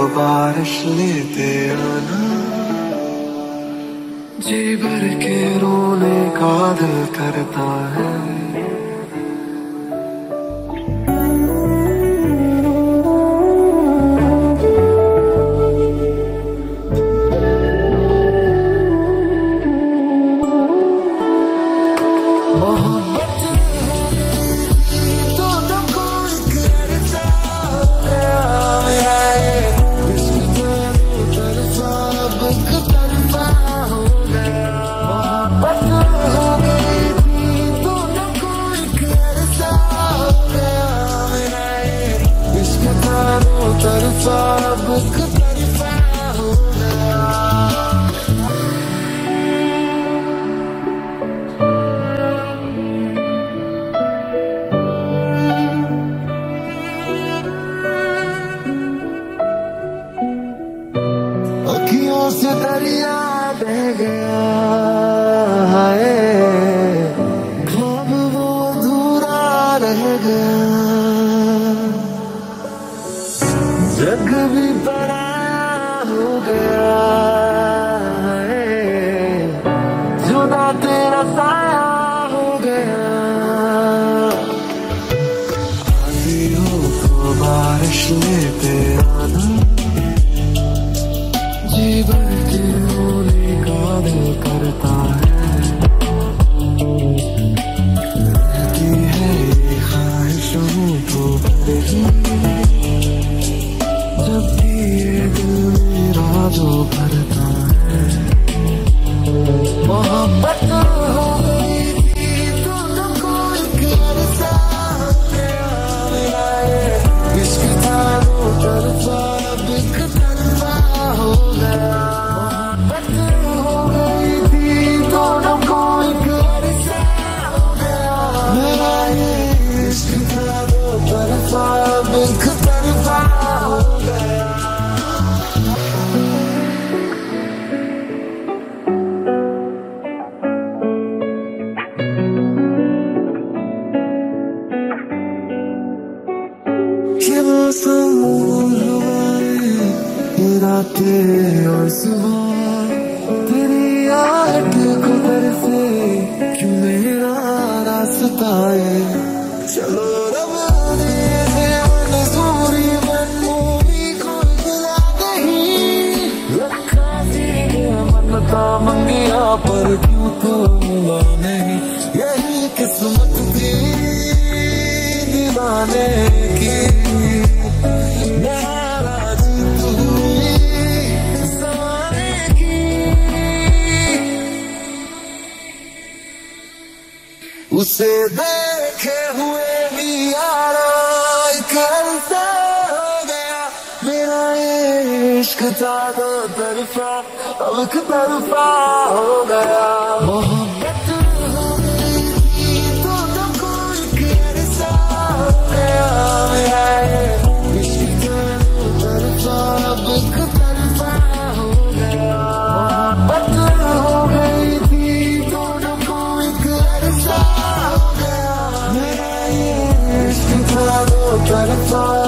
बारिश लेते आना, जी भर के रोने का दिल करता है। अखियों से दरिया बह गया है, ख्वाब वो अधूरा रह गया, जग भी पराया हो गया है, जुदा तेरा साया हो गया। आती हो तो बारिश लेते आना, जी भर के रोने का दिल करता है। रहती है ये ख्वाहिश हूँ तो भरेगी, जब भी ये दिल मेरा जो भरता है। मोहब्बत हो गई थी तो तुमको एक अरसा हो गया, मेरा ये इश्क था दो तरफा, अब एक तरफा हो गया। मोहब्बत हो गई थी तो तुमको एक अरसा हो गया, मेरा ये इश्क था दो तरफा, अब एक तरफा हो गया। ये मौसम हवाएं, ये रातें और सुबह, तेरी आहट को तरसे क्यों मेरा रास्ता है। चलो रब ने मंजूरी मनमोही को गिला नहीं, रखा सी मन्नता मंगिया पर क्यों तो मिला नहीं। यही किस्मत थी दीवाने की, उसे देखे हुए भी यारा एक अरसा हो गया, मेरा ये इश्क था दो तरफा, अब एक तरफा हो गया। मोहब्बत हो गई थी तो तुमको एक अरसा हो गया, मेरा ये इश्क था दो तरफा, अब एक तरफा हो गया। मोहब्बत हो गई थी तो तुमको एक अरसा हो गया, मेरा ये इश्क था दो तरफा।